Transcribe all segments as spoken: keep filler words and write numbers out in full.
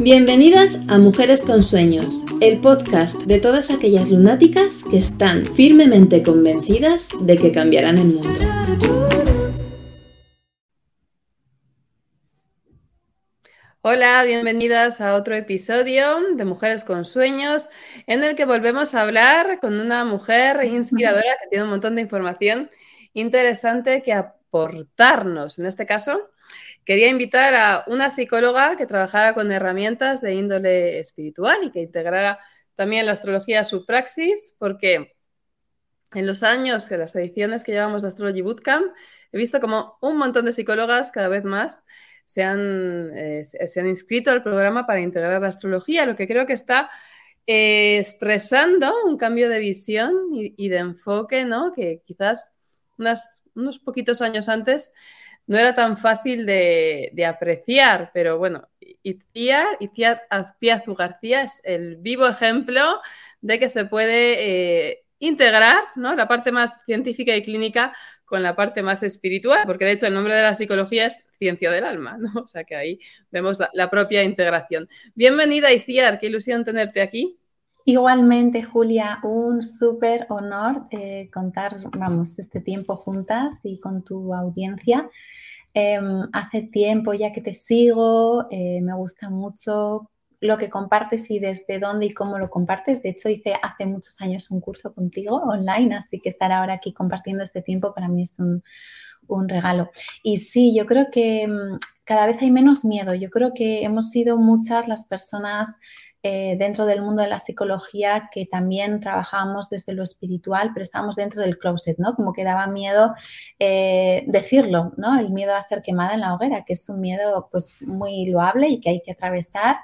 Bienvenidas a Mujeres con Sueños, el podcast de todas aquellas lunáticas que están firmemente convencidas de que cambiarán el mundo. Hola, bienvenidas a otro episodio de Mujeres con Sueños, en el que volvemos a hablar con una mujer inspiradora que tiene un montón de información interesante que aportarnos. En este caso, quería invitar a una psicóloga que trabajara con herramientas de índole espiritual y que integrara también la astrología a su praxis, porque en los años, que las ediciones que llevamos de Astrology Bootcamp, he visto como un montón de psicólogas cada vez más se han, eh, se han inscrito al programa para integrar la astrología, lo que creo que está eh, expresando un cambio de visión y, y de enfoque, ¿no? Que quizás unas, unos poquitos años antes no era tan fácil de, de apreciar, pero bueno, Itziar, Itziar Azpiazu García es el vivo ejemplo de que se puede eh, integrar, ¿no?, la parte más científica y clínica con la parte más espiritual, porque de hecho el nombre de la psicología es ciencia del alma, ¿no? O sea que ahí vemos la, la propia integración. Bienvenida, Itziar, qué ilusión tenerte aquí. Igualmente, Julia, un súper honor eh, contar, vamos, este tiempo juntas y con tu audiencia. Eh, hace tiempo ya que te sigo, eh, me gusta mucho lo que compartes y desde dónde y cómo lo compartes. De hecho, hice hace muchos años un curso contigo online, así que estar ahora aquí compartiendo este tiempo para mí es un, un regalo. Y sí, yo creo que um, cada vez hay menos miedo. Yo creo que hemos sido muchas las personas Eh, dentro del mundo de la psicología que también trabajábamos desde lo espiritual, pero estábamos dentro del closet, ¿no? Como que daba miedo eh, decirlo, ¿no? El miedo a ser quemada en la hoguera, que es un miedo pues muy loable y que hay que atravesar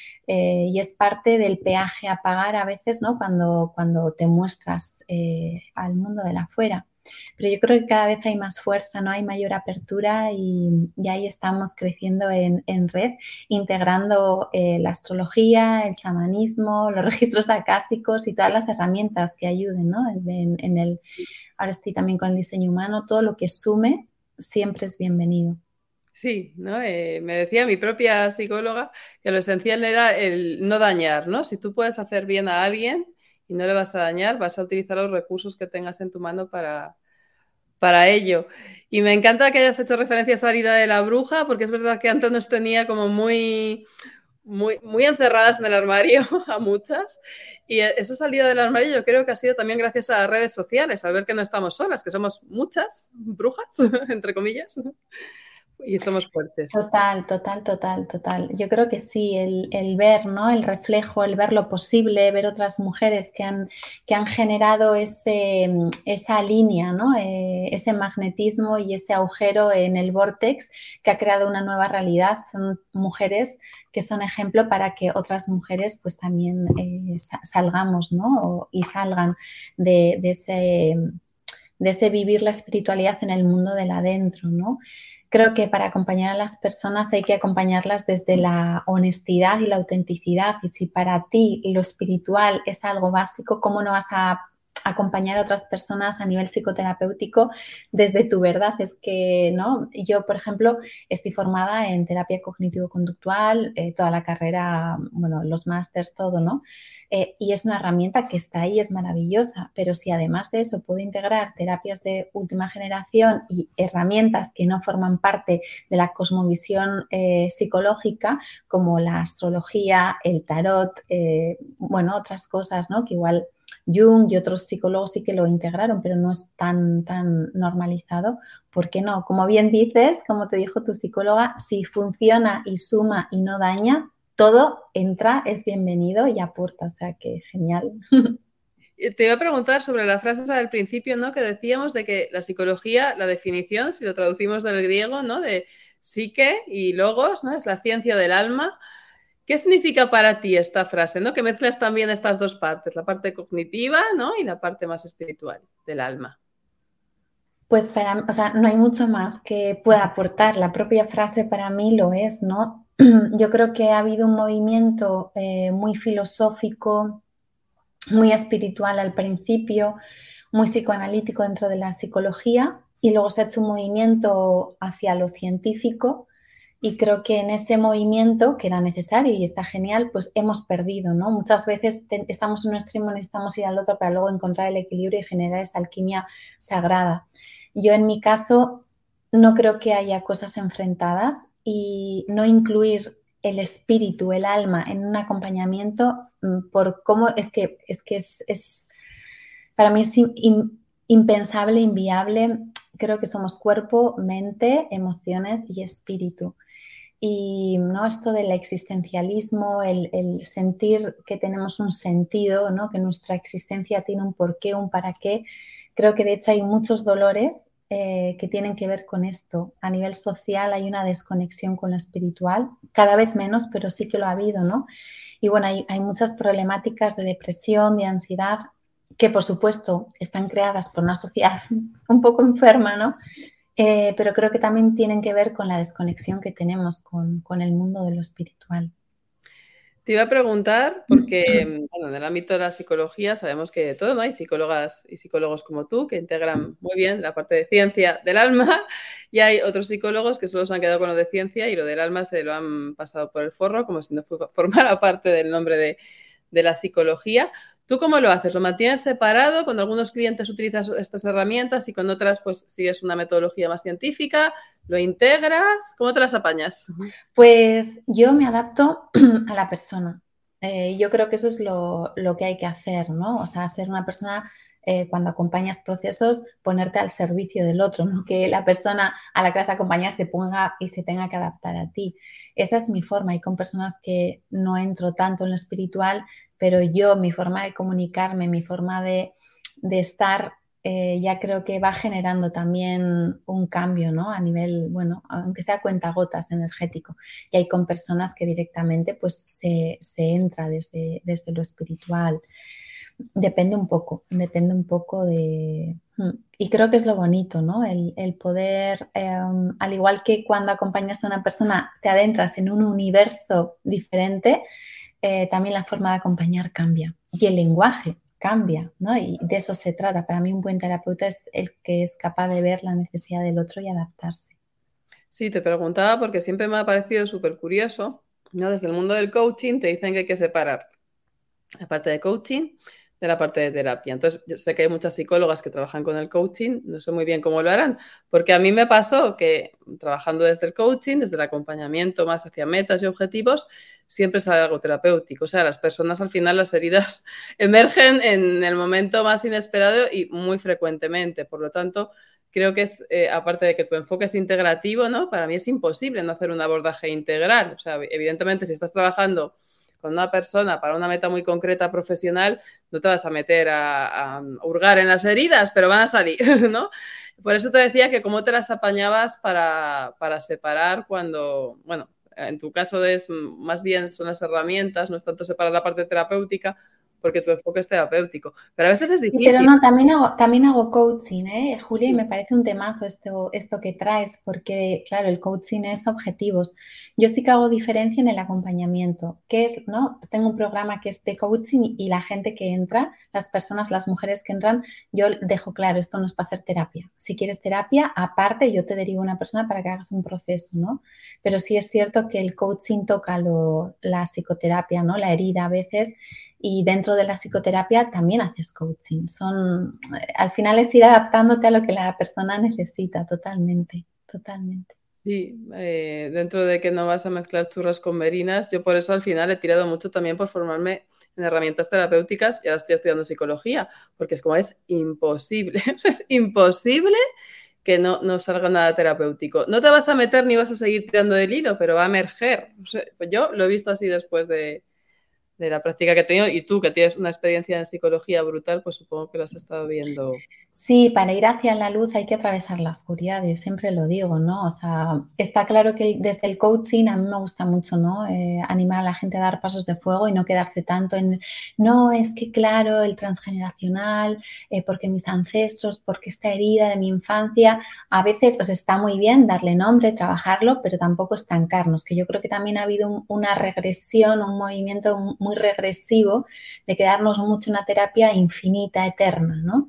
eh, y es parte del peaje a pagar a veces, ¿no? Cuando, cuando te muestras eh, al mundo de la afuera. Pero yo creo que cada vez hay más fuerza, ¿no? Hay mayor apertura y, y ahí estamos creciendo en, en red, integrando eh, la astrología, el chamanismo, los registros acásicos y todas las herramientas que ayuden, ¿no? En, en el, ahora estoy también con el diseño humano, todo lo que sume siempre es bienvenido. Sí, ¿no? Eh, me decía mi propia psicóloga que lo esencial era el no dañar, ¿no? Si tú puedes hacer bien a alguien y no le vas a dañar, vas a utilizar los recursos que tengas en tu mano para, para ello. Y me encanta que hayas hecho referencia a esa herida de la bruja, porque es verdad que antes nos tenía como muy, muy, muy encerradas en el armario a muchas. Y esa salida del armario yo creo que ha sido también gracias a las redes sociales, al ver que no estamos solas, que somos muchas brujas, entre comillas. Y somos fuertes. Total, total, total, total. Yo creo que sí, el, el ver, ¿no? El reflejo, el ver lo posible, ver otras mujeres que han, que han generado ese, esa línea, ¿no? Eh, ese magnetismo y ese agujero en el vórtex que ha creado una nueva realidad. Son mujeres que son ejemplo para que otras mujeres pues también eh, salgamos, ¿no? Y salgan de, de, ese, de ese vivir la espiritualidad en el mundo del adentro, ¿no? Creo que para acompañar a las personas hay que acompañarlas desde la honestidad y la autenticidad. Y si para ti lo espiritual es algo básico, ¿cómo no vas a acompañar a otras personas a nivel psicoterapéutico desde tu verdad? Es que, ¿no? Yo, por ejemplo, estoy formada en terapia cognitivo-conductual, eh, toda la carrera, bueno, los másters, todo, ¿no? Eh, y es una herramienta que está ahí, es maravillosa, pero si además de eso puedo integrar terapias de última generación y herramientas que no forman parte de la cosmovisión eh, psicológica, como la astrología, el tarot, eh, bueno, otras cosas, ¿no? Que igual Jung y otros psicólogos sí que lo integraron, pero no es tan, tan normalizado. ¿Por qué no? Como bien dices, como te dijo tu psicóloga, si funciona y suma y no daña, todo entra, es bienvenido y aporta, o sea que genial. Te iba a preguntar sobre la frase del principio, ¿no? Que decíamos de que la psicología, la definición, si lo traducimos del griego, ¿no? De psique y logos, ¿no? Es la ciencia del alma. ¿Qué significa para ti esta frase, ¿no? Que mezclas también estas dos partes, la parte cognitiva, ¿no? Y la parte más espiritual del alma. Pues para, o sea, no hay mucho más que pueda aportar. La propia frase para mí lo es, ¿no? Yo creo que ha habido un movimiento eh, muy filosófico, muy espiritual al principio, muy psicoanalítico dentro de la psicología y luego se ha hecho un movimiento hacia lo científico Y creo que en ese movimiento, que era necesario y está genial, pues hemos perdido, ¿no? Muchas veces te, estamos en un extremo, necesitamos ir al otro para luego encontrar el equilibrio y generar esa alquimia sagrada. Yo en mi caso no creo que haya cosas enfrentadas y no incluir el espíritu, el alma en un acompañamiento por cómo es que es, que es, es para mí es in, in, impensable, inviable. Creo que somos cuerpo, mente, emociones y espíritu. Y ¿no? Esto del existencialismo, el, el sentir que tenemos un sentido, ¿no? Que nuestra existencia tiene un porqué, un para qué. Creo que de hecho hay muchos dolores eh, que tienen que ver con esto. A nivel social hay una desconexión con lo espiritual, cada vez menos, pero sí que lo ha habido, ¿no? Y bueno, hay, hay muchas problemáticas de depresión, de ansiedad, que por supuesto están creadas por una sociedad un poco enferma, ¿no? Eh, pero creo que también tienen que ver con la desconexión que tenemos con, con el mundo de lo espiritual. Te iba a preguntar, porque bueno, en el ámbito de la psicología sabemos que de todo, ¿no? Hay psicólogas y psicólogos como tú que integran muy bien la parte de ciencia del alma y hay otros psicólogos que solo se han quedado con lo de ciencia y lo del alma se lo han pasado por el forro como si no formara parte del nombre de, de la psicología. ¿Tú cómo lo haces? ¿Lo mantienes separado? Con algunos clientes utilizas estas herramientas y con otras pues sigues una metodología más científica. ¿Lo integras? ¿Cómo te las apañas? Pues yo me adapto a la persona. Eh, yo creo que eso es lo, lo que hay que hacer, ¿no? O sea, ser una persona, eh, cuando acompañas procesos, ponerte al servicio del otro, no que la persona a la que vas a acompañar se ponga y se tenga que adaptar a ti. Esa es mi forma y con personas que no entro tanto en lo espiritual, pero yo, mi forma de comunicarme, mi forma de, de estar, eh, ya creo que va generando también un cambio, ¿no? A nivel, bueno, aunque sea cuentagotas energético. Y hay con personas que directamente pues se, se entra desde, desde lo espiritual. Depende un poco, depende un poco de... Y creo que es lo bonito, ¿no? El, el poder, eh, al igual que cuando acompañas a una persona, te adentras en un universo diferente, eh, también la forma de acompañar cambia y el lenguaje cambia, ¿no? Y de eso se trata. Para mí un buen terapeuta es el que es capaz de ver la necesidad del otro y adaptarse. Sí, te preguntaba porque siempre me ha parecido súper curioso, ¿no? Desde el mundo del coaching te dicen que hay que separar la parte de coaching de la parte de terapia. Entonces, yo sé que hay muchas psicólogas que trabajan con el coaching, no sé muy bien cómo lo harán, porque a mí me pasó que trabajando desde el coaching, desde el acompañamiento más hacia metas y objetivos, siempre sale algo terapéutico. O sea, las personas al final, las heridas emergen en el momento más inesperado y muy frecuentemente. Por lo tanto, creo que es, eh, aparte de que tu enfoque es integrativo, ¿no? Para mí es imposible no hacer un abordaje integral. O sea, evidentemente, si estás trabajando con una persona para una meta muy concreta profesional, no te vas a meter a, a hurgar en las heridas, pero van a salir, ¿no? Por eso te decía que cómo te las apañabas para, para separar cuando, bueno, en tu caso es más bien son las herramientas, no es tanto separar la parte terapéutica, porque tu enfoque es terapéutico. Pero a veces es Sí, difícil. pero no, también hago, también hago coaching, ¿eh, Julia? Y me parece un temazo esto, esto que traes, porque, claro, el coaching es objetivos. Yo sí que hago diferencia en el acompañamiento, que es, ¿no? Tengo un programa que es de coaching y la gente que entra, las personas, las mujeres que entran, yo dejo claro, esto no es para hacer terapia. Si quieres terapia, aparte yo te derivo a una persona para que hagas un proceso, ¿no? Pero sí es cierto que el coaching toca lo, la psicoterapia, ¿no? La herida a veces. Y dentro de la psicoterapia también haces coaching. Son, al final es ir adaptándote a lo que la persona necesita, totalmente, totalmente. Sí, eh, dentro de que no vas a mezclar churras con merinas, yo por eso al final he tirado mucho también por formarme en herramientas terapéuticas y ahora estoy estudiando psicología, porque es como es imposible, es imposible que no, no salga nada terapéutico. No te vas a meter ni vas a seguir tirando del hilo, pero va a emerger. O sea, yo lo he visto así después de, de la práctica que he tenido y tú que tienes una experiencia en psicología brutal, pues supongo que lo has estado viendo. Sí, para ir hacia la luz hay que atravesar la oscuridad, yo siempre lo digo, ¿no? O sea, está claro que desde el coaching a mí me gusta mucho, ¿no? Eh, animar a la gente a dar pasos de fuego y no quedarse tanto en, no, es que claro, el transgeneracional, eh, porque mis ancestros, porque esta herida de mi infancia, a veces pues está muy bien darle nombre, trabajarlo, pero tampoco estancarnos, que yo creo que también ha habido un, una regresión, un movimiento muy regresivo de quedarnos mucho en una terapia infinita, eterna, ¿no?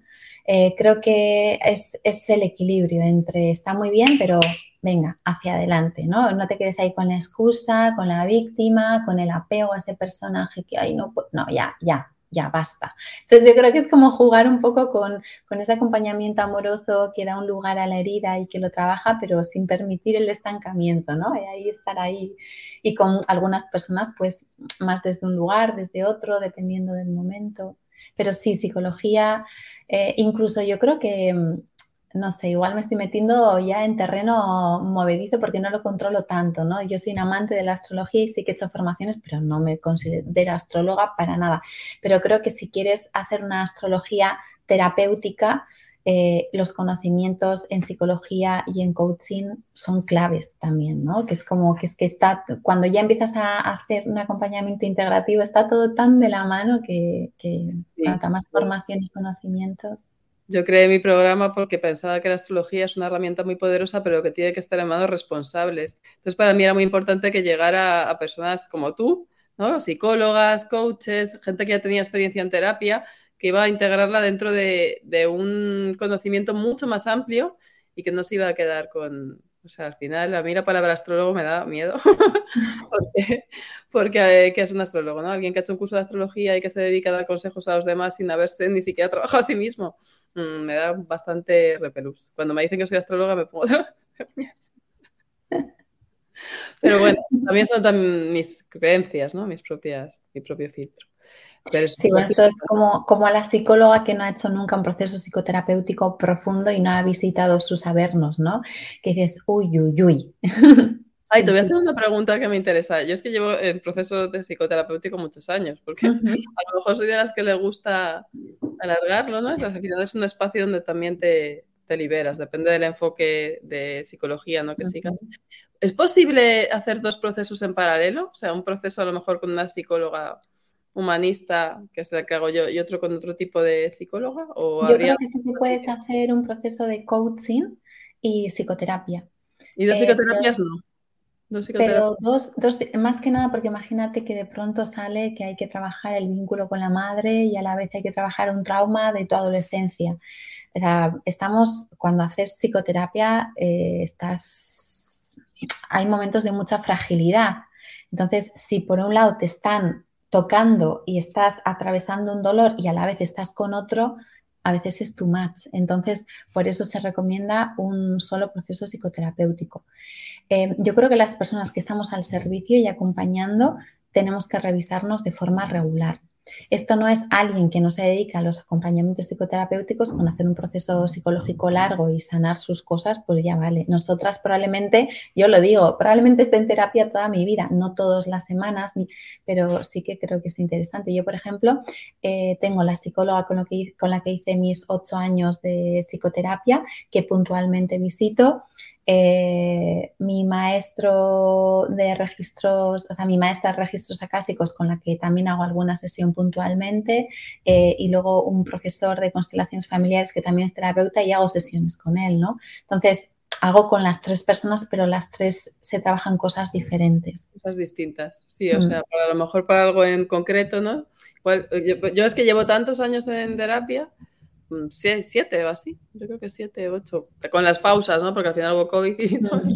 Eh, creo que es, es el equilibrio entre está muy bien, pero venga, hacia adelante, ¿no? No te quedes ahí con la excusa, con la víctima, con el apego a ese personaje que, ay, no, no, ya, ya, ya, basta. Entonces yo creo que es como jugar un poco con, con ese acompañamiento amoroso que da un lugar a la herida y que lo trabaja, pero sin permitir el estancamiento, ¿no? Y ahí estar ahí. Y con algunas personas, pues, más desde un lugar, desde otro, dependiendo del momento. Pero sí, psicología, eh, incluso yo creo que, no sé, igual me estoy metiendo ya en terreno movedizo porque no lo controlo tanto, ¿no? Yo soy un amante de la astrología y sí que he hecho formaciones, pero no me considero astróloga para nada. Pero creo que si quieres hacer una astrología terapéutica, eh, los conocimientos en psicología y en coaching son claves también, ¿no? Que es como que es que está, cuando ya empiezas a hacer un acompañamiento integrativo, está todo tan de la mano que, que Sí. cuanta más formación y conocimientos. Yo creé mi programa porque pensaba que la astrología es una herramienta muy poderosa, pero que tiene que estar en manos responsables. Entonces, para mí era muy importante que llegara a personas como tú, ¿no? Psicólogas, coaches, gente que ya tenía experiencia en terapia, que iba a integrarla dentro de, de un conocimiento mucho más amplio y que no se iba a quedar con... O sea, al final, a mí la palabra astrólogo me da miedo, porque, porque eh, ¿qué es un astrólogo? ¿No? Alguien que ha hecho un curso de astrología y que se dedica a dar consejos a los demás sin haberse ni siquiera trabajado a sí mismo. Mm, me da bastante repelús. Cuando me dicen que soy astróloga me pongo... Pero bueno, también son también mis creencias, ¿no? Mis propias, mi propio filtro. Pero es Sí, bueno, esto es como, como a la psicóloga que no ha hecho nunca un proceso psicoterapéutico profundo y no ha visitado sus sabernos, ¿no? Que dices, uy, uy, uy. Ay, Sí, te voy a sí. hacer una pregunta que me interesa. Yo es que llevo en proceso de psicoterapéutico muchos años, porque Uh-huh. a lo mejor soy de las que le gusta alargarlo, ¿no? Al final es un espacio donde también te, te liberas, depende del enfoque de psicología, ¿no? Que sigas. Uh-huh. ¿Es posible hacer dos procesos en paralelo? O sea, un proceso a lo mejor con una psicóloga humanista, que es la que hago yo, y otro con otro tipo de psicóloga, ¿o Yo habría creo que sí que puedes hacer un proceso de coaching y psicoterapia. y dos Eh, pero psicoterapias no? Dos psicoterapias. Pero dos, dos, más que nada porque imagínate que de pronto sale que hay que trabajar el vínculo con la madre y a la vez hay que trabajar un trauma de tu adolescencia. O sea, estamos, cuando haces psicoterapia, eh, estás, hay momentos de mucha fragilidad. Entonces, si por un lado te están tocando y estás atravesando un dolor y a la vez estás con otro, a veces es too much. Entonces, por eso se recomienda un solo proceso psicoterapéutico. Eh, yo creo que las personas que estamos al servicio y acompañando tenemos que revisarnos de forma regular. Esto no es alguien que no se dedica a los acompañamientos psicoterapéuticos con hacer un proceso psicológico largo y sanar sus cosas, pues ya vale. Nosotras probablemente, yo lo digo, probablemente esté en terapia toda mi vida, no todas las semanas, pero sí que creo que es interesante. Yo, por ejemplo, eh, tengo la psicóloga con, lo que, con la que hice mis ocho años de psicoterapia, que puntualmente visito. Eh, mi maestro de registros, o sea, mi maestra de registros acásicos con la que también hago alguna sesión puntualmente eh, y luego un profesor de constelaciones familiares que también es terapeuta y hago sesiones con él, ¿no? Entonces, hago con las tres personas, pero las tres se trabajan cosas diferentes. Cosas distintas, sí, o mm. sea, para, a lo mejor para algo en concreto, ¿no? Igual, yo, yo es que llevo tantos años en terapia, siete o así, yo creo que siete, ocho, con las pausas, ¿no? Porque al final hubo COVID y, ¿no? mm.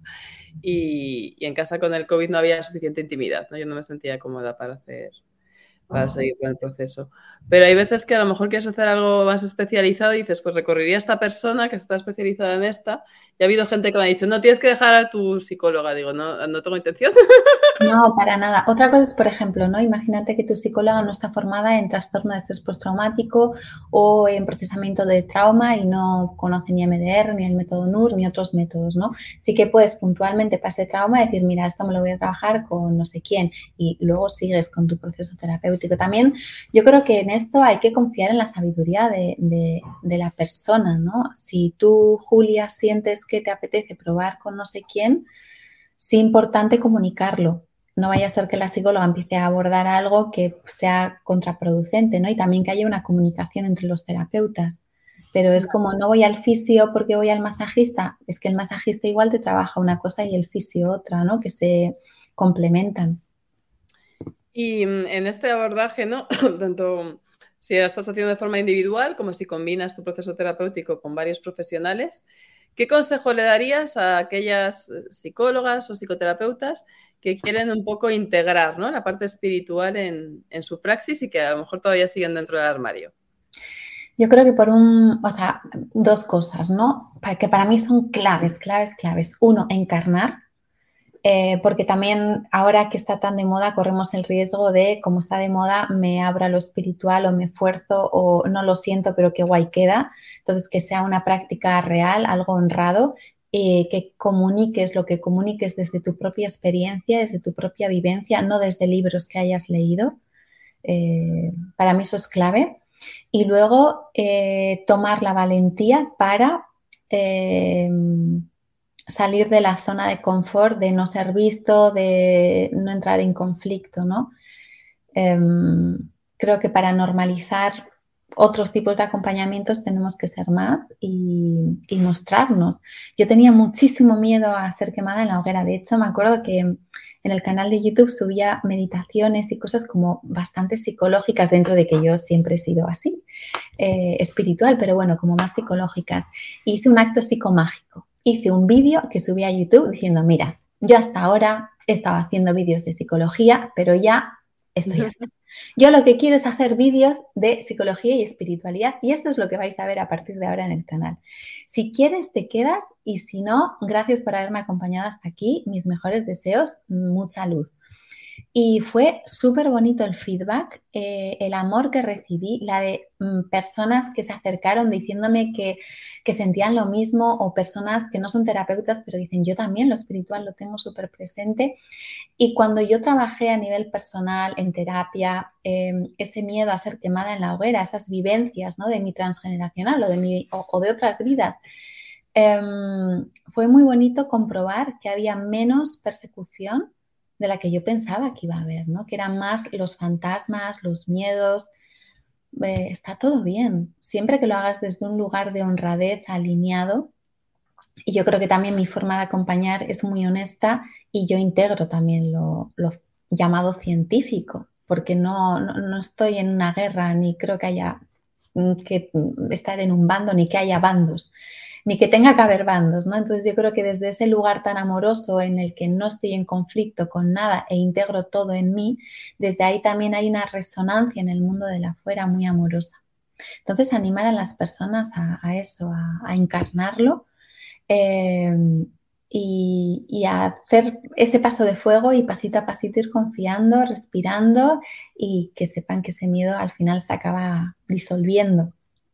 y, y en casa con el COVID no había suficiente intimidad, ¿no? Yo no me sentía cómoda para hacer, para seguir con el proceso. Pero hay veces que a lo mejor quieres hacer algo más especializado y dices, pues recorrería a esta persona que está especializada en esta. Y ha habido gente que me ha dicho, no, tienes que dejar a tu psicóloga. Digo, no, no tengo intención. No, para nada. Otra cosa es, por ejemplo, ¿no? Imagínate que tu psicóloga no está formada en trastorno de estrés postraumático o en procesamiento de trauma y no conoce ni M D R, ni el método N U R, ni otros métodos, ¿no? Sí que puedes puntualmente para ese trauma decir, mira, esto me lo voy a trabajar con no sé quién y luego sigues con tu proceso terapéutico. También yo creo que en esto hay que confiar en la sabiduría de, de, de la persona, ¿no? Si tú, Julia, sientes que te apetece probar con no sé quién, sí importante comunicarlo. No vaya a ser que la psicóloga empiece a abordar algo que sea contraproducente, ¿no? Y también que haya una comunicación entre los terapeutas. Pero es como, no voy al fisio porque voy al masajista. Es que el masajista igual te trabaja una cosa y el fisio otra, ¿no? Que se complementan. Y en este abordaje, ¿no? Tanto si la estás haciendo de forma individual, como si combinas tu proceso terapéutico con varios profesionales, ¿qué consejo le darías a aquellas psicólogas o psicoterapeutas que quieren un poco integrar, ¿no?, la parte espiritual en, en su praxis y que a lo mejor todavía siguen dentro del armario? Yo creo que por un, o sea, dos cosas, ¿no? Que para mí son claves, claves, claves. Uno, encarnar, eh, porque también ahora que está tan de moda corremos el riesgo de, como está de moda, me abra lo espiritual o me esfuerzo o no lo siento, pero qué guay queda. Entonces, que sea una práctica real, algo honrado, eh, que comuniques lo que comuniques desde tu propia experiencia, desde tu propia vivencia, no desde libros que hayas leído. Eh, para mí eso es clave. Y luego eh, tomar la valentía para eh, salir de la zona de confort, de no ser visto, de no entrar en conflicto, ¿no? Eh, creo que para normalizar otros tipos de acompañamientos tenemos que ser más y, y mostrarnos. Yo tenía muchísimo miedo a ser quemada en la hoguera. De hecho, me acuerdo que en el canal de YouTube subía meditaciones y cosas como bastante psicológicas, dentro de que yo siempre he sido así, eh, espiritual, pero bueno, como más psicológicas. Hice un acto psicomágico. Hice un vídeo que subí a YouTube diciendo, mira, yo hasta ahora he estado haciendo vídeos de psicología, pero ya estoy harta. Yo lo que quiero es hacer vídeos de psicología y espiritualidad y esto es lo que vais a ver a partir de ahora en el canal. Si quieres te quedas y si no, gracias por haberme acompañado hasta aquí. Mis mejores deseos, mucha luz. Y fue súper bonito el feedback, eh, el amor que recibí, la de mm, personas que se acercaron diciéndome que, que sentían lo mismo o personas que no son terapeutas pero dicen yo también lo espiritual lo tengo súper presente. Y cuando yo trabajé a nivel personal, en terapia, eh, ese miedo a ser quemada en la hoguera, esas vivencias, ¿no?, de mi transgeneracional o de, mi, o, o de otras vidas, eh, fue muy bonito comprobar que había menos persecución de la que yo pensaba que iba a haber, ¿no? Que eran más los fantasmas, los miedos. Eh, está todo bien, siempre que lo hagas desde un lugar de honradez, alineado. Y yo creo que también mi forma de acompañar es muy honesta y yo integro también lo, lo llamado científico, porque no, no, no estoy en una guerra, ni creo que haya que estar en un bando, ni que haya bandos, ni que tenga que haber bandos, ¿no? Entonces yo creo que desde ese lugar tan amoroso en el que no estoy en conflicto con nada e integro todo en mí, desde ahí también hay una resonancia en el mundo de la afuera muy amorosa. Entonces animar a las personas a, a eso, a, a encarnarlo. Eh, y, y a hacer ese paso de fuego y pasito a pasito ir confiando, respirando y que sepan que ese miedo al final se acaba disolviendo.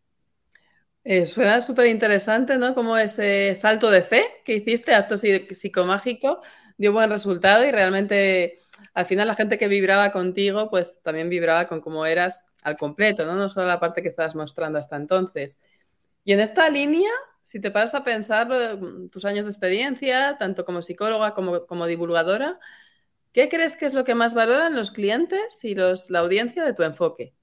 Eh, suena súper interesante, ¿no? Como ese salto de fe que hiciste, acto psicomágico, dio buen resultado y realmente al final la gente que vibraba contigo pues también vibraba con cómo eras al completo, ¿no? No solo la parte que estabas mostrando hasta entonces. Y en esta línea, si te paras a pensarlo, tus años de experiencia, tanto como psicóloga como como divulgadora, ¿qué crees que es lo que más valoran los clientes y los, la audiencia de tu enfoque?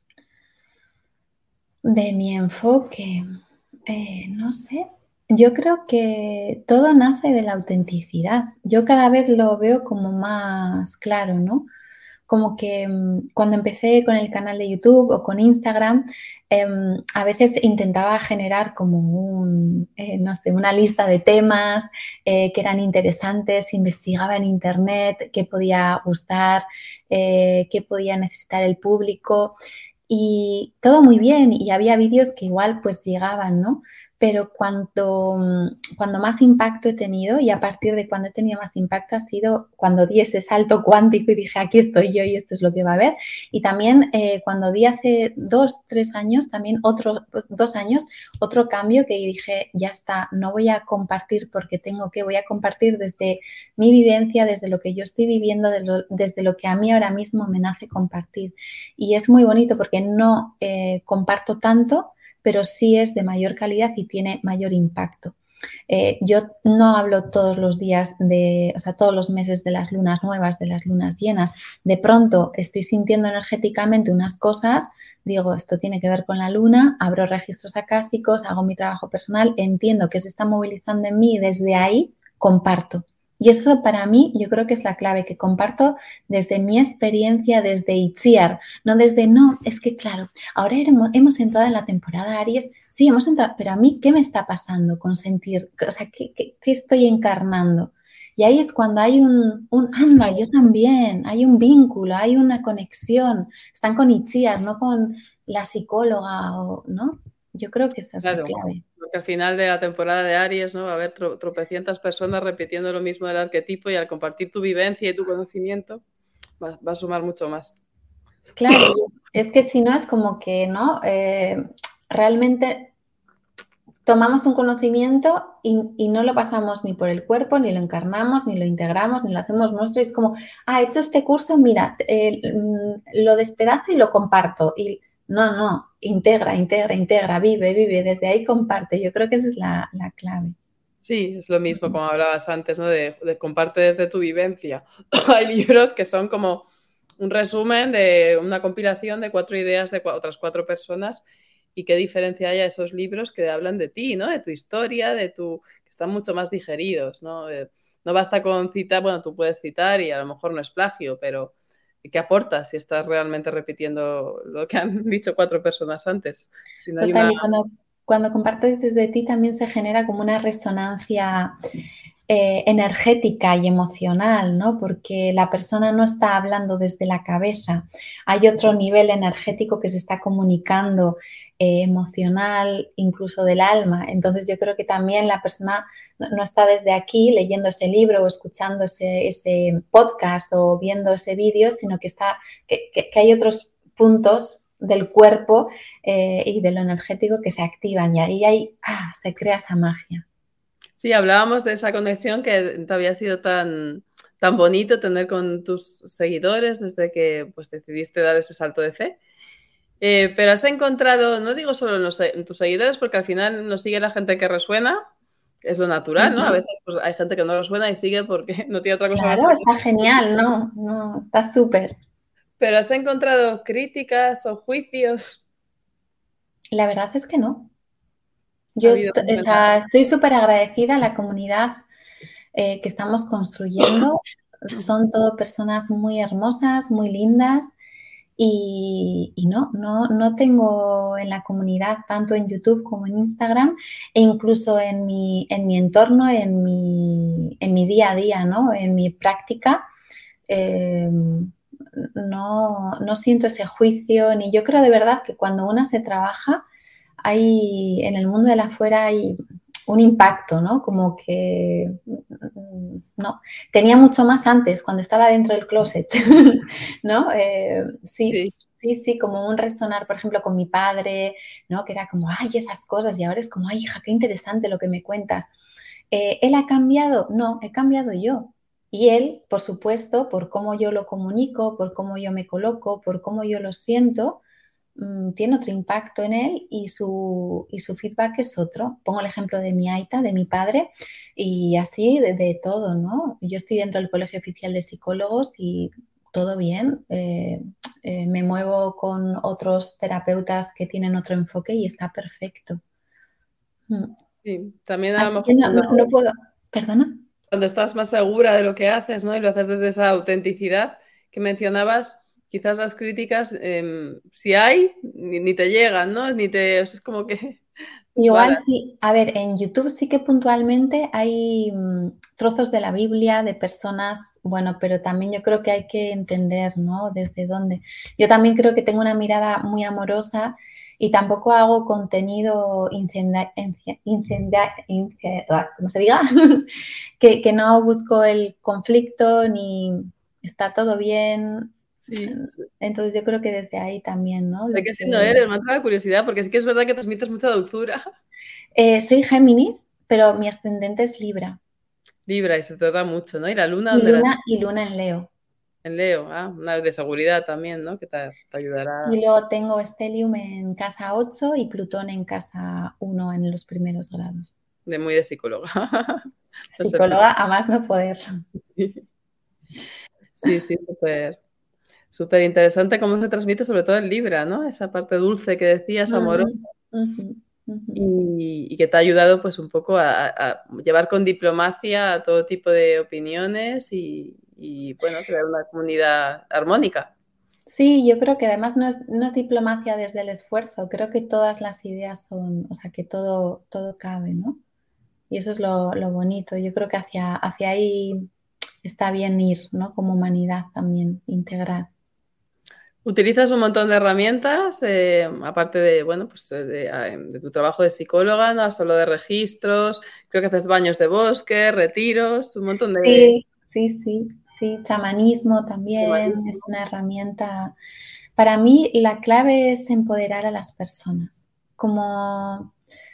De mi enfoque, eh, no sé. Yo creo que todo nace de la autenticidad. Yo cada vez lo veo como más claro, ¿no? Como que um, cuando empecé con el canal de YouTube o con Instagram, eh, a veces intentaba generar como un, eh, no sé, una lista de temas eh, que eran interesantes, investigaba en internet qué podía gustar, eh, qué podía necesitar el público y todo muy bien y había vídeos que igual pues llegaban, ¿no? Pero cuanto, cuando más impacto he tenido y a partir de cuando he tenido más impacto ha sido cuando di ese salto cuántico y dije aquí estoy yo y esto es lo que va a haber. Y también eh, cuando di hace dos, tres años, también otro, dos años, otro cambio que dije ya está, no voy a compartir porque tengo que, voy a compartir desde mi vivencia, desde lo que yo estoy viviendo, desde lo, desde lo que a mí ahora mismo me nace compartir. Y es muy bonito porque no eh, comparto tanto, pero sí es de mayor calidad y tiene mayor impacto. Eh, yo no hablo todos los días de, o sea, todos los meses de las lunas nuevas, de las lunas llenas. De pronto estoy sintiendo energéticamente unas cosas, digo, esto tiene que ver con la luna, abro registros acásticos, hago mi trabajo personal, entiendo que se está movilizando en mí y desde ahí comparto. Y eso para mí yo creo que es la clave, que comparto desde mi experiencia, desde Itziar, no desde, no, es que claro, ahora hemos, hemos entrado en la temporada Aries, sí, hemos entrado, pero a mí, ¿qué me está pasando con sentir? O sea, ¿qué, qué, qué estoy encarnando? Y ahí es cuando hay un, un, anda, yo también, hay un vínculo, hay una conexión, están con Itziar, no con la psicóloga, o, ¿no? Yo creo que esa es Claro, la clave. porque al final de la temporada de Aries, ¿no? Va a haber tro tropecientas personas repitiendo lo mismo del arquetipo y al compartir tu vivencia y tu conocimiento va, va a sumar mucho más. Claro, es, es que si no es como que, ¿no? Eh, realmente tomamos un conocimiento y, y, no lo pasamos ni por el cuerpo, ni lo encarnamos, ni lo integramos, ni lo hacemos nuestro. Es como, ah, he hecho este curso, mira, eh, lo despedazo y lo comparto. Y no, no, integra, integra, integra, vive, vive, desde ahí comparte. Yo creo que esa es la, la clave. Sí, es lo mismo como hablabas antes, ¿no? De, de comparte desde tu vivencia. Hay libros que son como un resumen de una compilación de cuatro ideas de cu otras cuatro personas. Y qué diferencia hay a esos libros que hablan de ti, ¿no? De tu historia, de tu... que están mucho más digeridos, ¿no? Eh, no basta con citar, bueno, tú puedes citar y a lo mejor no es plagio, pero ¿qué aportas si estás realmente repitiendo lo que han dicho cuatro personas antes? Si no hay Total, una... y cuando, cuando compartes desde ti también se genera como una resonancia eh, energética y emocional, ¿no? Porque la persona no está hablando desde la cabeza, hay otro nivel energético que se está comunicando, eh, emocional, incluso del alma. Entonces yo creo que también la persona no, no está desde aquí leyendo ese libro o escuchando ese, ese podcast o viendo ese vídeo, sino que, está, que, que, que hay otros puntos del cuerpo eh, y de lo energético que se activan y ahí hay, ah, se crea esa magia. Sí, hablábamos de esa conexión que te había sido tan, tan bonito tener con tus seguidores desde que pues, decidiste dar ese salto de fe. Eh, pero has encontrado, no digo solo en, los, en, tus seguidores, porque al final nos sigue la gente que resuena, es lo natural, ¿no? A veces pues, hay gente que no resuena y sigue porque no tiene otra cosa Claro, mejor. está genial, ¿no? No, está súper. Pero has encontrado críticas o juicios. La verdad es que no. Ha Yo habido est o sea, estoy súper agradecida a la comunidad eh, que estamos construyendo. Son todo personas muy hermosas, muy lindas. Y, y no, no, no tengo en la comunidad, tanto en YouTube como en Instagram, e incluso en mi, en mi entorno, en mi, en mi día a día, ¿no? En mi práctica, eh, no, no siento ese juicio, ni yo creo de verdad que cuando una se trabaja, hay, en el mundo de la afuera hay un impacto, ¿no? Como que, no, tenía mucho más antes, cuando estaba dentro del closet, ¿no? Eh, sí, sí, sí, sí, como un resonar, por ejemplo, con mi padre, ¿no? Que era como, ay, esas cosas, y ahora es como, ay, hija, qué interesante lo que me cuentas. Eh, ¿Él ha cambiado? No, he cambiado yo. Y él, por supuesto, por cómo yo lo comunico, por cómo yo me coloco, por cómo yo lo siento, tiene otro impacto en él y su, y su feedback es otro. Pongo el ejemplo de mi aita, de mi padre, y así de, de todo, ¿no? Yo estoy dentro del Colegio Oficial de Psicólogos y todo bien. Eh, eh, me muevo con otros terapeutas que tienen otro enfoque y está perfecto. Sí, también a lo Así mejor que no, cuando, no, no puedo. ¿Perdona? cuando estás más segura de lo que haces, ¿no? Y lo haces desde esa autenticidad que mencionabas, quizás las críticas, eh, si hay, ni, ni, te llegan, ¿no? Ni te, o sea, es como que igual sí, a ver, en YouTube sí que puntualmente hay mmm, trozos de la Biblia de personas, bueno, pero también yo creo que hay que entender, ¿no? Desde dónde. Yo también creo que tengo una mirada muy amorosa y tampoco hago contenido incendia, incendia, incendia, ¿cómo se diga? que, que no busco el conflicto ni está todo bien. Sí. Entonces yo creo que desde ahí también, ¿no? ¿De Lo qué que... signo eres? Me entra la curiosidad, porque sí que es verdad que transmites mucha dulzura. Eh, soy Géminis, pero mi ascendente es Libra. Libra, y se te da mucho, ¿no? ¿Y la luna Y dónde la luna, y luna en Leo. En Leo, ah, una de seguridad también, ¿no? Que te, te ayudará. Y luego tengo Stellium en casa ocho y Plutón en casa uno en los primeros grados. De muy de psicóloga. No sé. Psicóloga a más no poder. Sí, sí, sí, súper súper interesante cómo se transmite sobre todo en Libra, ¿no? Esa parte dulce que decías, amorosa. Uh-huh. Uh-huh. y, y que te ha ayudado pues un poco a, a llevar con diplomacia a todo tipo de opiniones y, y bueno, crear una comunidad armónica. Sí, yo creo que además no es, no es diplomacia desde el esfuerzo, creo que todas las ideas son, o sea, que todo, todo cabe, ¿no? Y eso es lo, lo bonito. Yo creo que hacia, hacia ahí está bien ir, ¿no? Como humanidad también, integrar. Utilizas un montón de herramientas, eh, aparte de, bueno, pues de, de, de tu trabajo de psicóloga, no solo de registros, creo que haces baños de bosque, retiros, un montón de... Sí, sí, sí, sí. Chamanismo también es una herramienta. Para mí la clave es empoderar a las personas, como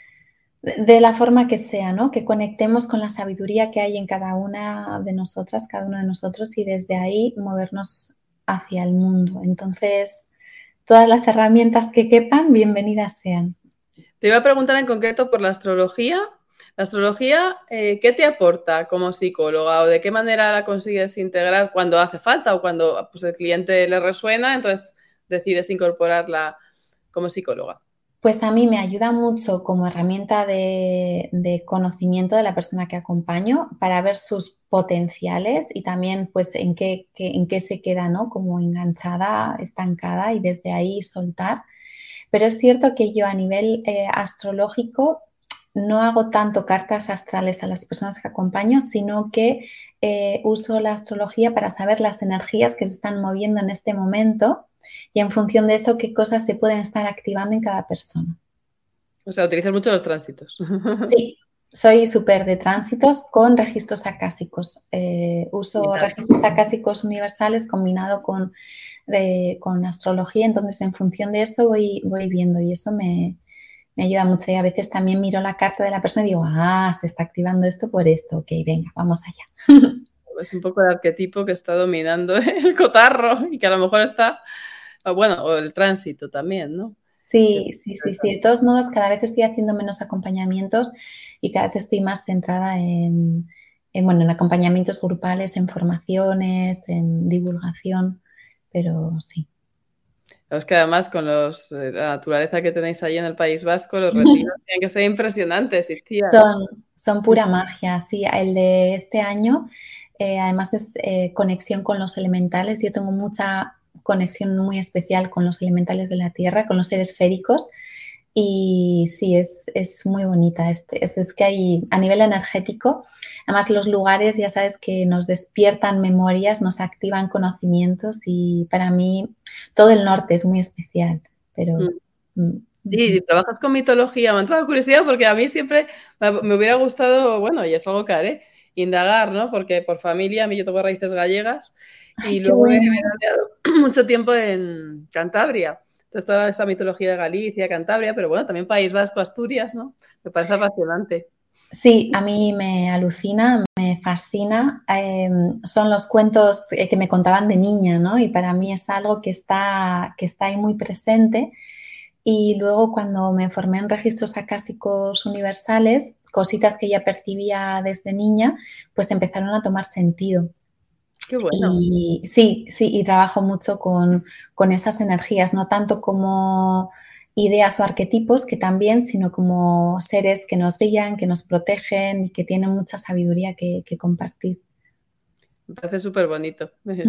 de la forma que sea, ¿no? Que conectemos con la sabiduría que hay en cada una de nosotras, cada uno de nosotros, y desde ahí movernos hacia el mundo. Entonces, todas las herramientas que quepan, bienvenidas sean. Te iba a preguntar en concreto por la astrología. La astrología, eh, ¿qué te aporta como psicóloga o de qué manera la consigues integrar cuando hace falta o cuando pues, el cliente le resuena, entonces decides incorporarla como psicóloga? Pues a mí me ayuda mucho como herramienta de, de, conocimiento de la persona que acompaño para ver sus potenciales y también pues en qué, qué, en qué se queda, ¿no? Como enganchada, estancada y desde ahí soltar. Pero es cierto que yo a nivel eh, astrológico no hago tanto cartas astrales a las personas que acompaño, sino que eh, uso la astrología para saber las energías que se están moviendo en este momento y en función de eso qué cosas se pueden estar activando en cada persona. O sea, utilizas mucho los tránsitos. Sí, soy súper de tránsitos con registros acásicos. Eh, uso registros acásicos universales combinado con, de, con astrología, entonces en función de eso voy, voy viendo y eso me, me ayuda mucho. Y a veces también miro la carta de la persona y digo, ah, se está activando esto por esto. Ok, venga, vamos allá. Es un poco el arquetipo que está dominando el cotarro y que a lo mejor está, o bueno, o el tránsito también, ¿no? Sí, sí, sí, sí. De todos modos, cada vez estoy haciendo menos acompañamientos y cada vez estoy más centrada en, en, bueno, en acompañamientos grupales, en formaciones, en divulgación, pero sí. Es que además con los, eh, la naturaleza que tenéis ahí en el País Vasco, los retiros tienen que ser impresionantes, y tía. Son, son pura magia, sí. El de este año, eh, además es eh, conexión con los elementales. Yo tengo mucha conexión muy especial con los elementales de la Tierra, con los seres féricos. Y sí, es, es muy bonita. Este, es, es que hay a nivel energético, además los lugares ya sabes que nos despiertan memorias, nos activan conocimientos y para mí todo el norte es muy especial. Pero mm. Sí, trabajas con mitología. Me ha entrado curiosidad porque a mí siempre me hubiera gustado, bueno, y es algo que haré, indagar, ¿no? Porque por familia, a mí yo tengo raíces gallegas y Ay, qué luego he bueno. veraneado mucho tiempo en Cantabria. Entonces, toda esa mitología de Galicia, Cantabria, pero bueno, también País Vasco, Asturias, ¿no? Me parece apasionante. Sí, a mí me alucina, me fascina. Eh, son los cuentos que me contaban de niña, ¿no? Y para mí es algo que está, que está ahí muy presente. Y luego cuando me formé en registros acásicos universales, cositas que ya percibía desde niña, pues empezaron a tomar sentido. Qué bueno. Y sí, sí, y trabajo mucho con, con esas energías, no tanto como ideas o arquetipos, que también, sino como seres que nos guían, que nos protegen y que tienen mucha sabiduría que, que compartir. Me parece súper bonito.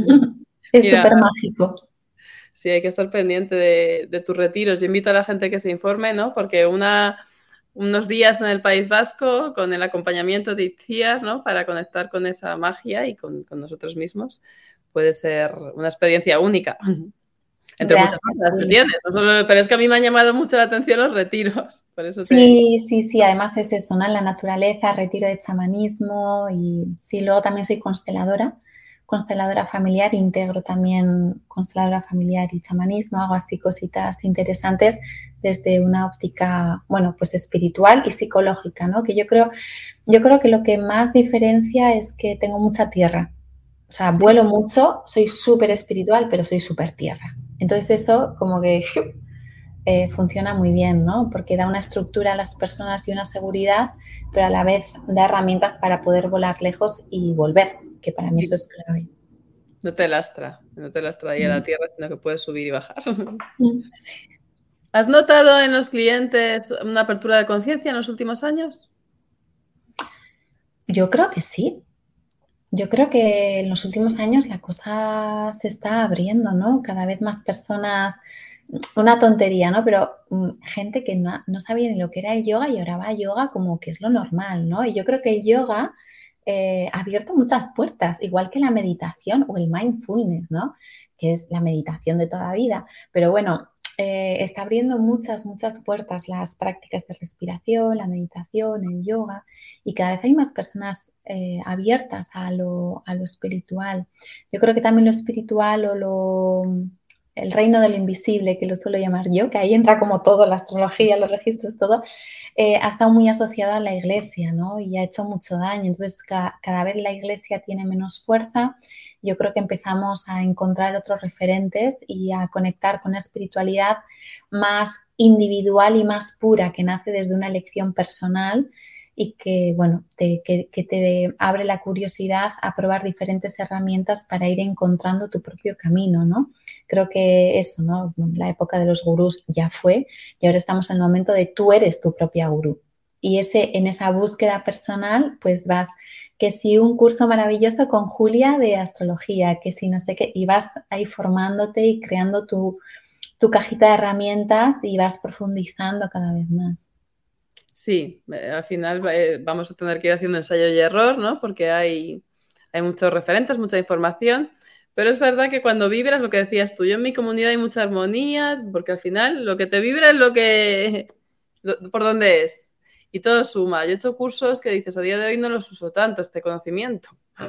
Es Mira, súper mágico. sí, hay que estar pendiente de, de tus retiros. Yo invito a la gente que se informe, ¿no? Porque una, unos días en el País Vasco con el acompañamiento de Itziar, ¿no? Para conectar con esa magia y con, con nosotros mismos puede ser una experiencia única. Entre muchas Gracias, cosas que Juli. tienes. No solo, pero es que a mí me han llamado mucho la atención los retiros. Por eso te... Sí, sí, sí, además es eso, ¿no? En la naturaleza, retiro de chamanismo y sí, luego también soy consteladora, consteladora familiar, integro también consteladora familiar y chamanismo, hago así cositas interesantes desde una óptica, bueno, pues espiritual y psicológica, ¿no? Que yo creo, yo creo que lo que más diferencia es que tengo mucha tierra, o sea, ¿Sí? vuelo mucho, soy súper espiritual, pero soy súper tierra. Entonces eso como que eh, funciona muy bien, ¿no? Porque da una estructura a las personas y una seguridad, pero a la vez da herramientas para poder volar lejos y volver, que para mí eso Sí. es clave. No te lastra, no te lastra ahí a la tierra, sino que puedes subir y bajar. Mm. Sí. ¿Has notado en los clientes una apertura de conciencia en los últimos años? Yo creo que sí. Yo creo que en los últimos años la cosa se está abriendo, ¿no? Cada vez más personas, una tontería, ¿no? Pero um, gente que no, no sabía ni lo que era el yoga y ahora va a yoga como que es lo normal, ¿no? Y yo creo que el yoga eh, ha abierto muchas puertas, igual que la meditación o el mindfulness, ¿no? Que es la meditación de toda la vida. Pero bueno, eh, está abriendo muchas, muchas puertas las prácticas de respiración, la meditación, el yoga. Y cada vez hay más personas eh, abiertas a lo, a lo espiritual. Yo creo que también lo espiritual o lo, el reino de lo invisible, que lo suelo llamar yo, que ahí entra como todo, la astrología, los registros, todo, eh, ha estado muy asociado a la iglesia, ¿no? Y ha hecho mucho daño. Entonces, ca cada vez la iglesia tiene menos fuerza. Yo creo que empezamos a encontrar otros referentes y a conectar con una espiritualidad más individual y más pura, que nace desde una elección personal y que, bueno, te, que, que te abre la curiosidad a probar diferentes herramientas para ir encontrando tu propio camino, ¿no? Creo que eso, ¿no? La época de los gurús ya fue y ahora estamos en el momento de tú eres tu propia gurú. Y ese, en esa búsqueda personal, pues vas, que si un curso maravilloso con Julia de astrología, que si no sé qué, y vas ahí formándote y creando tu, tu cajita de herramientas y vas profundizando cada vez más. Sí, eh, al final eh, vamos a tener que ir haciendo ensayo y error, ¿no? Porque hay, hay muchos referentes, mucha información, pero es verdad que cuando vibras, lo que decías tú, yo en mi comunidad hay mucha armonía, porque al final lo que te vibra es lo que, lo, por dónde es, y todo suma. Yo he hecho cursos que dices, a día de hoy no los uso tanto, este conocimiento,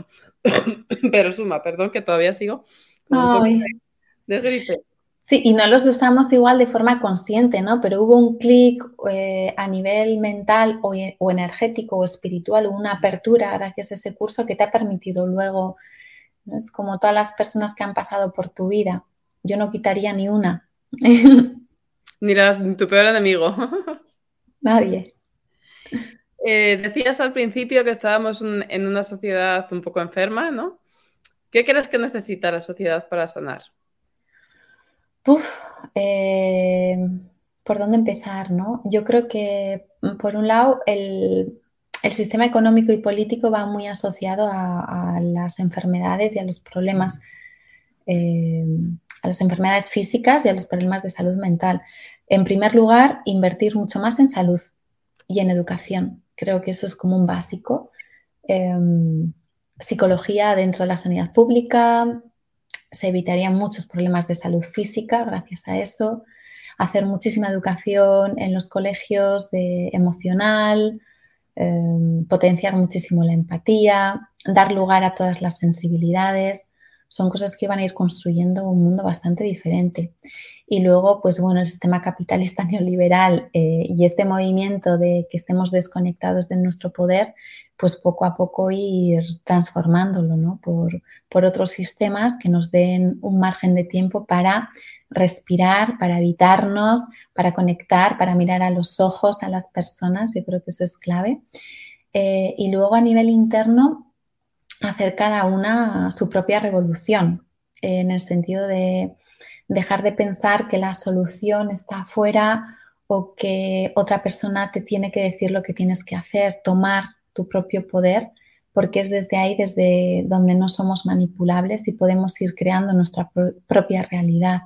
pero suma, perdón, que todavía sigo con un poco Ay. de, de gripe. Sí, y no los usamos igual de forma consciente, ¿no? Pero hubo un clic eh, a nivel mental o, o energético o espiritual, una apertura gracias a ese curso que te ha permitido luego, ¿no? Es como todas las personas que han pasado por tu vida. Yo no quitaría ni una. Ni, las, ni tu peor enemigo. Nadie. Eh, decías al principio que estábamos en una sociedad un poco enferma, ¿no? ¿Qué crees que necesita la sociedad para sanar? Uf, eh, ¿por dónde empezar, no? Yo creo que, por un lado, el, el sistema económico y político va muy asociado a, a las enfermedades y a los problemas, eh, a las enfermedades físicas y a los problemas de salud mental. En primer lugar, invertir mucho más en salud y en educación. Creo que eso es como un básico. Eh, psicología dentro de la sanidad pública, se evitarían muchos problemas de salud física gracias a eso, hacer muchísima educación en los colegios de emocional, eh, potenciar muchísimo la empatía, dar lugar a todas las sensibilidades, son cosas que van a ir construyendo un mundo bastante diferente. Y luego, pues bueno, el sistema capitalista neoliberal eh, y este movimiento de que estemos desconectados de nuestro poder, pues poco a poco ir transformándolo, ¿no? Por, por otros sistemas que nos den un margen de tiempo para respirar, para habitarnos, para conectar, para mirar a los ojos a las personas. Yo creo que eso es clave. Eh, y luego a nivel interno, hacer cada una su propia revolución, eh, en el sentido de dejar de pensar que la solución está afuera o que otra persona te tiene que decir lo que tienes que hacer, tomar tu propio poder, porque es desde ahí, desde donde no somos manipulables y podemos ir creando nuestra pro- propia realidad.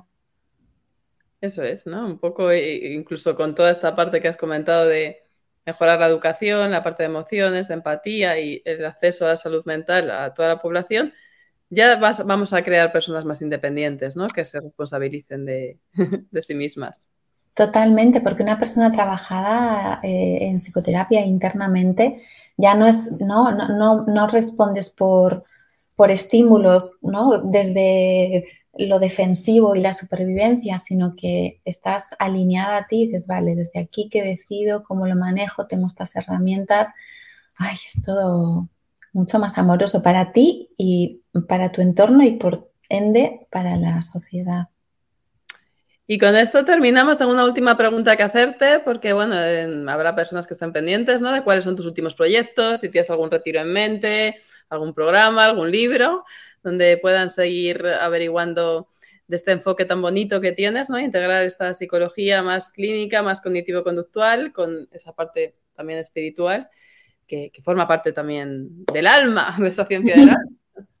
Eso es, ¿no? Un poco, incluso con toda esta parte que has comentado de mejorar la educación, la parte de emociones, de empatía y el acceso a la salud mental a toda la población, ya vas, vamos a crear personas más independientes, ¿no? Que se responsabilicen de, de sí mismas. Totalmente, porque una persona trabajada eh, en psicoterapia internamente ya no es, no, no, no, no respondes por, por estímulos, ¿no? Desde lo defensivo y la supervivencia, sino que estás alineada a ti y dices, vale, desde aquí que decido, cómo lo manejo, tengo estas herramientas. Ay, es todo mucho más amoroso para ti y para tu entorno y por ende para la sociedad. Y con esto terminamos. Tengo una última pregunta que hacerte, porque bueno, eh, habrá personas que estén pendientes, ¿no? De cuáles son tus últimos proyectos, si tienes algún retiro en mente, algún programa, algún libro, donde puedan seguir averiguando de este enfoque tan bonito que tienes, ¿no? Integrar esta psicología más clínica, más cognitivo-conductual, con esa parte también espiritual, que, que forma parte también del alma, de esa ciencia del alma.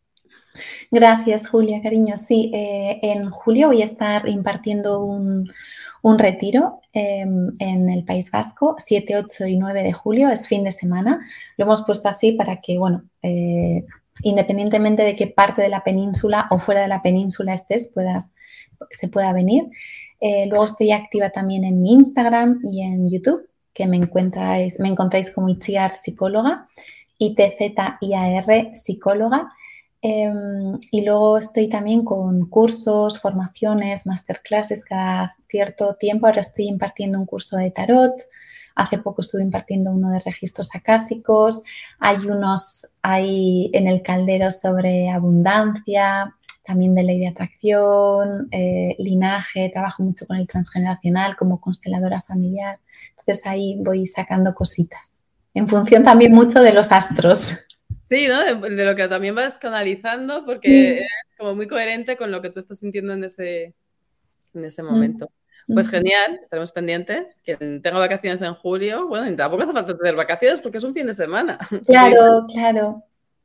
Gracias, Julia, cariño. Sí, eh, en julio voy a estar impartiendo un, un retiro eh, en el País Vasco, siete, ocho y nueve de julio, es fin de semana. Lo hemos puesto así para que, bueno, eh, independientemente de qué parte de la península o fuera de la península estés, puedas, se pueda venir. Eh, luego estoy activa también en mi Instagram y en YouTube, que me encontráis, me encontráis como Itziar Psicóloga, I T Z I A R Psicóloga. Eh, y luego estoy también con cursos, formaciones, masterclasses cada cierto tiempo. Ahora estoy impartiendo un curso de tarot. Hace poco estuve impartiendo uno de registros acásicos. Hay unos ahí en el caldero sobre abundancia, también de ley de atracción, eh, linaje. Trabajo mucho con el transgeneracional como consteladora familiar. Entonces ahí voy sacando cositas. En función también mucho de los astros. Sí, ¿no? De, de lo que también vas canalizando, porque sí. Eres como muy coherente con lo que tú estás sintiendo en ese, en ese momento. Mm. Pues genial, estaremos pendientes. Quien tenga vacaciones en julio, bueno, tampoco hace falta tener vacaciones porque es un fin de semana. Claro, claro.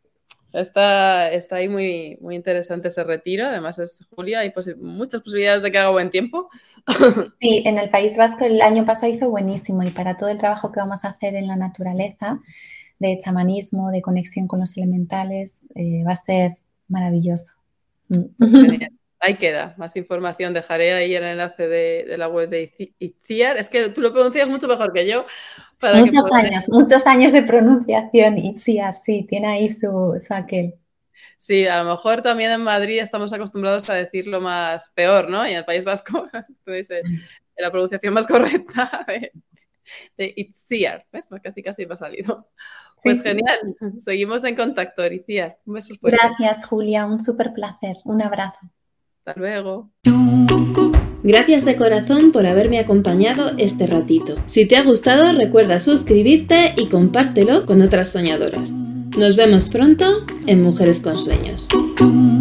Está, está ahí muy, muy interesante ese retiro. Además es julio, hay posi- muchas posibilidades de que haga buen tiempo. Sí, en el País Vasco el año pasado hizo buenísimo y para todo el trabajo que vamos a hacer en la naturaleza, de chamanismo, de conexión con los elementales, eh, va a ser maravilloso. Genial. Ahí queda, más información. Dejaré ahí el enlace de, de la web de Itziar. Es que tú lo pronuncias mucho mejor que yo. Para muchos que poder... años, muchos años de pronunciación, Itziar, sí, tiene ahí su, su aquel. Sí, a lo mejor también en Madrid estamos acostumbrados a decirlo más peor, ¿no? Y en el País Vasco, entonces, la pronunciación más correcta de, de Itziar, ¿ves? Pues casi casi me ha salido. Pues sí, genial, sí. Seguimos en contacto, Itziar. Un beso fuerte. Gracias, Julia, un súper placer. Un abrazo. Hasta luego. Gracias de corazón por haberme acompañado este ratito. Si te ha gustado, recuerda suscribirte y compártelo con otras soñadoras. Nos vemos pronto en Mujeres con Sueños.